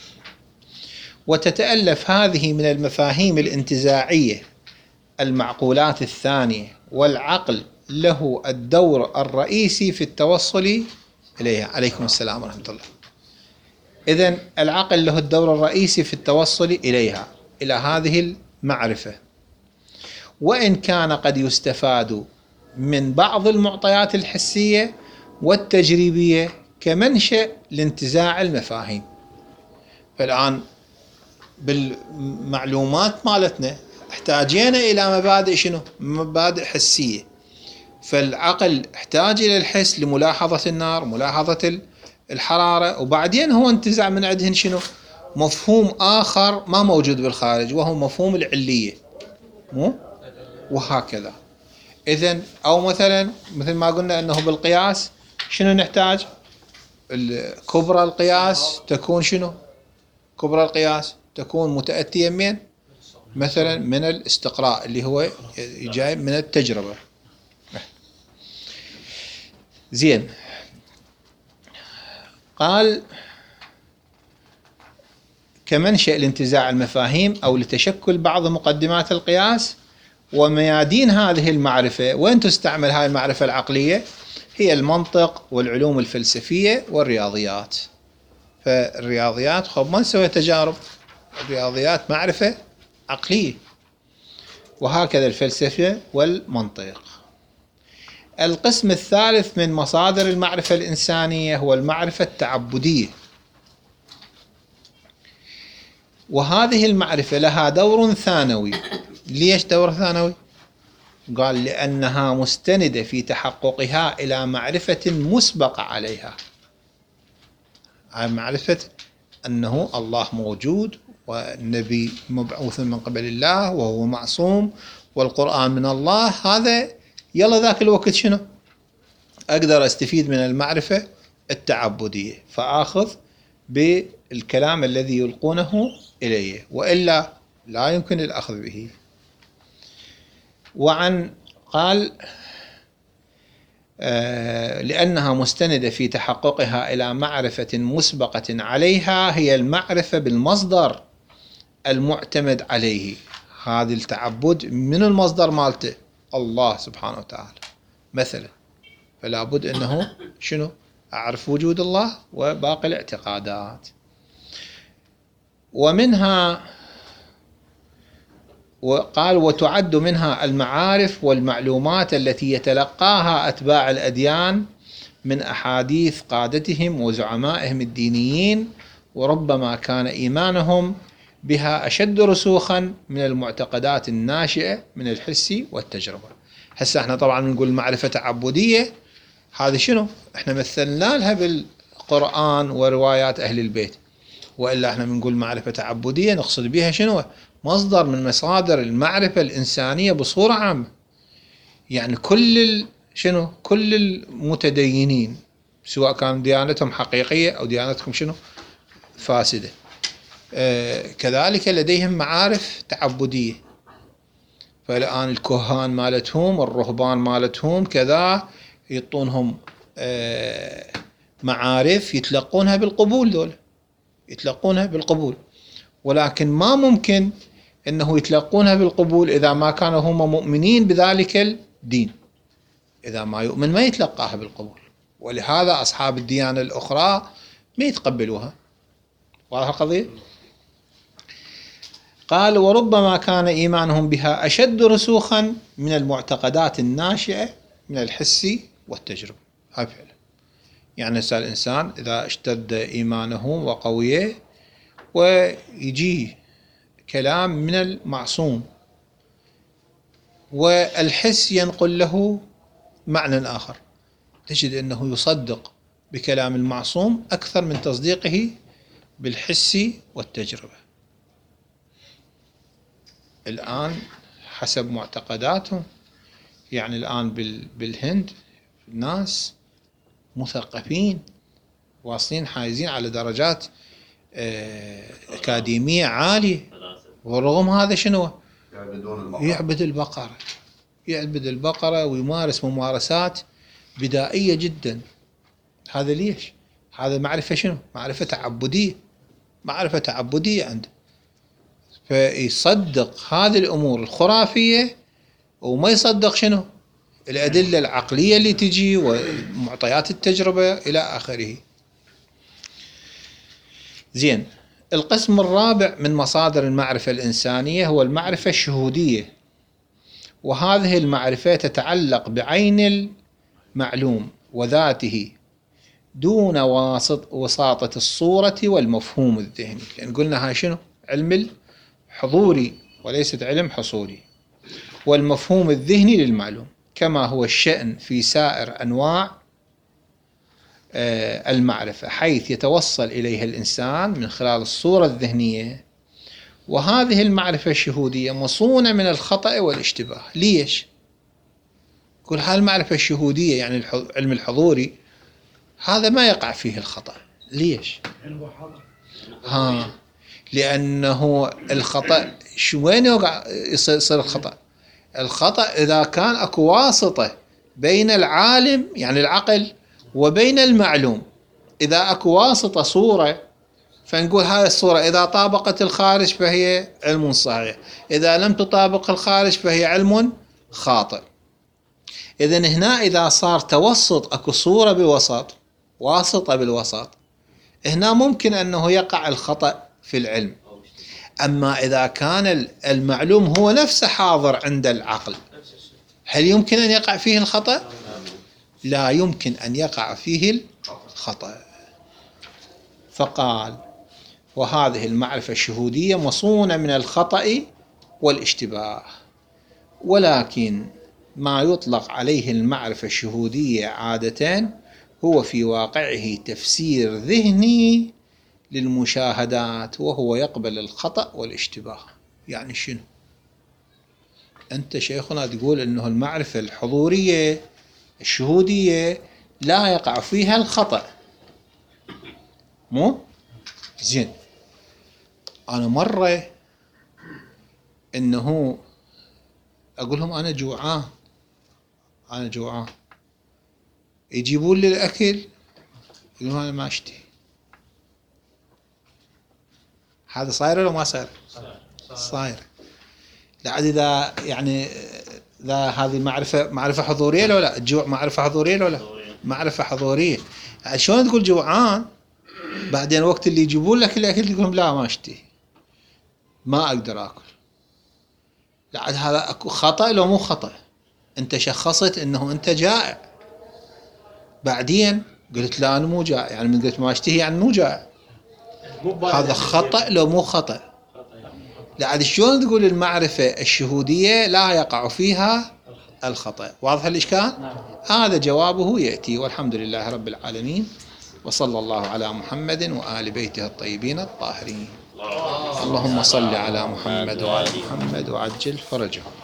وتتألف هذه من المفاهيم الانتزاعية المعقولات الثانية، والعقل له الدور الرئيسي في التوصل إليها. عليكم السلام ورحمة الله. إذن العقل له الدور الرئيسي في التوصل إليها، إلى هذه المعرفة. وإن كان قد يستفاد من بعض المعطيات الحسية والتجريبية كمنشأ لانتزاع المفاهيم. فالآن بالمعلومات مالتنا احتاجينا إلى مبادئ شنو؟ مبادئ حسية. فالعقل احتاج إلى الحس لملاحظة النار، ملاحظة الحرارة، وبعدين هو انتزع من عندهن شنو؟ مفهوم آخر ما موجود بالخارج، وهو مفهوم العلية، مو؟ وهكذا. إذن أو مثلا مثل ما قلنا أنه بالقياس شنو نحتاج؟ كبرى القياس تكون شنو؟ كبرى القياس تكون متأتية من مثلا من الاستقراء اللي هو جاي من التجربة. زين. قال كمنشأ لانتزاع المفاهيم أو لتشكل بعض مقدمات القياس وميادين هذه المعرفة. وين تستعمل هذه المعرفة العقلية؟ هي المنطق والعلوم الفلسفية والرياضيات. فالرياضيات خب ما نسوي تجارب، الرياضيات معرفة عقلية، وهكذا الفلسفة والمنطق. القسم الثالث من مصادر المعرفة الإنسانية هو المعرفة التعبدية، وهذه المعرفة لها دور ثانوي. ليش دور ثانوي؟ قال لأنها مستندة في تحققها إلى معرفة مسبقة عليها. هاي معرفة أنه الله موجود، والنبي مبعوث من قبل الله وهو معصوم، والقرآن من الله. هذا يلا ذاك الوقت شنو؟ أقدر أستفيد من المعرفة التعبدية، فآخذ بالكلام الذي يلقونه إلي، وإلا لا يمكن الأخذ به. وعن قال آه لأنها مستندة في تحققها إلى معرفة مسبقة عليها، هي المعرفة بالمصدر المعتمد عليه. هذا التعبد من المصدر مالته الله سبحانه وتعالى مثلا، فلا بد أنه شنو؟ أعرف وجود الله وباقي الاعتقادات. ومنها وقال وتعد منها المعارف والمعلومات التي يتلقاها أتباع الأديان من أحاديث قادتهم وزعمائهم الدينيين، وربما كان إيمانهم بها أشد رسوخا من المعتقدات الناشئة من الحس والتجربة. هسه احنا طبعا نقول معرفة تعبدية، هذا شنو؟ احنا مثلنا لها بالقرآن وروايات أهل البيت، وإلا احنا بنقول معرفة تعبدية نقصد بها شنو؟ مصدر من مصادر المعرفة الإنسانية بصورة عامة. يعني كل شنو؟ كل المتدينين سواء كان ديانتهم حقيقية أو ديانتهم شنو؟ فاسدة، آه كذلك لديهم معارف تعبدية. فالآن الكهان مالتهم، الرهبان مالتهم كذا، يعطونهم آه معارف يتلقونها بالقبول، دول يتلقونها بالقبول، ولكن ما ممكن أنه يتلقونها بالقبول إذا ما كانوا هم مؤمنين بذلك الدين. إذا ما يؤمن ما يتلقاها بالقبول، ولهذا أصحاب الديانة الأخرى ما يتقبلوها. واضح القضية؟ قال وربما كان إيمانهم بها أشد رسوخا من المعتقدات الناشئة من الحس والتجربة. هاي فعلا. يعني سأل الإنسان إذا اشتد إيمانه وقويه ويجي كلام من المعصوم والحس ينقل له معنى آخر، تجد أنه يصدق بكلام المعصوم أكثر من تصديقه بالحس والتجربة. الآن حسب معتقداتهم، يعني الآن بالهند الناس مثقفين واصلين حايزين على درجات أكاديمية عالية، ورغم هذا شنو؟ يعبد البقرة، يعبد البقرة ويمارس ممارسات بدائية جدا. هذا ليش؟ هذا معرفة شنو؟ معرفة تعبدية، معرفة تعبدية عنده، فيصدق هذه الأمور الخرافية وما يصدق شنو؟ الأدلة العقلية اللي تجي ومعطيات التجربة إلى آخره. زين. القسم الرابع من مصادر المعرفة الإنسانية هو المعرفة الشهودية، وهذه المعرفة تتعلق بعين المعلوم وذاته دون واسط وساطة الصورة والمفهوم الذهني. لأن قلنا هاي شنو؟ علم الحضوري وليست علم حصولي. والمفهوم الذهني للمعلوم، كما هو الشأن في سائر أنواع المعرفة، حيث يتوصل إليها الإنسان من خلال الصورة الذهنية. وهذه المعرفة الشهودية مصونة من الخطأ والاشتباه. ليش؟ كل هالمعرفة الشهودية يعني العلم الحضوري هذا ما يقع فيه الخطأ. ليش؟ ها لأنه الخطأ شو وين يقع يصير الخطأ؟ الخطأ إذا كان أكو واسطة بين العالم يعني العقل وبين المعلوم. إذا أكو واسطة صورة، فنقول هذه الصورة إذا طابقت الخارج فهي علم صحيح، إذا لم تطابق الخارج فهي علم خاطئ. إذن هنا إذا صار توسط، أكو صورة بوسط، واسطة بالوسط، هنا ممكن أنه يقع الخطأ في العلم. أما إذا كان المعلوم هو نفسه حاضر عند العقل، هل يمكن أن يقع فيه الخطأ؟ لا يمكن أن يقع فيه الخطأ. فقال: وهذه المعرفة الشهودية مصونة من الخطأ والاشتباه. ولكن ما يطلق عليه المعرفة الشهودية عادة هو في واقعه تفسير ذهني للمشاهدات، وهو يقبل الخطأ والاشتباه. يعني شنو؟ أنت شيخنا تقول أنه المعرفة الحضورية الشهودية لا يقع فيها الخطأ، مو؟ زين. أنا مرة إنه أقول لهم أنا جوعان أنا جوعان يجيبون لي الأكل، يقولون أنا ما أشتهي. هذا صاير ولا ما صاير؟ صاير. لعد إذا يعني إذا هذه معرفة معرفة حضورية لو لا؟ الجوع معرفة حضورية لو لا؟ معرفة حضورية. يعني شلون تقول جوعان بعدين وقت اللي يجيبون لك الأكل تقول لهم لا ما أشتهي، ما أقدر أكل. لعد هذا أكو خطأ لو مو خطأ؟ أنت شخصت إنه أنت جائع، بعدين قلت لا أنا مو جائع، يعني من قلت ما أشتهي يعني مو جائع. هذا خطأ لو مو خطأ؟ لعد شلون تقول المعرفة الشهودية لا يقع فيها الخطأ؟ واضح الإشكال؟ هذا جوابه يأتي. والحمد لله رب العالمين، وصلى الله على محمد وآل بيته الطيبين الطاهرين. اللهم صل على محمد وعلى محمد وعجل فرجهم.